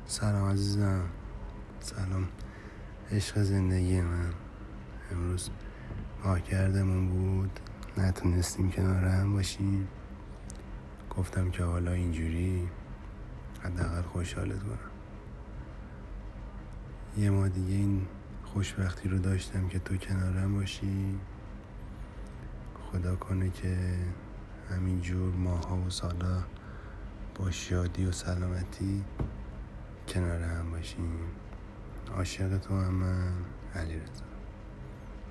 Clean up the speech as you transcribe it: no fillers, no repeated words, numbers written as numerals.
سلام عزیزم، سلام عشق زندگی من. امروز ماهگردمون بود، نتونستیم کنار هم باشیم. گفتم که حالا اینجوری حداقل خوشحالت کنم. یه ماه دیگه این خوشبختی رو داشتم که تو کنارم باشی. خدا کنه که همینجور ماها و سالا با شادی و سلامتی کنار هم باشیم. عاشق تو هم من، علیرضا.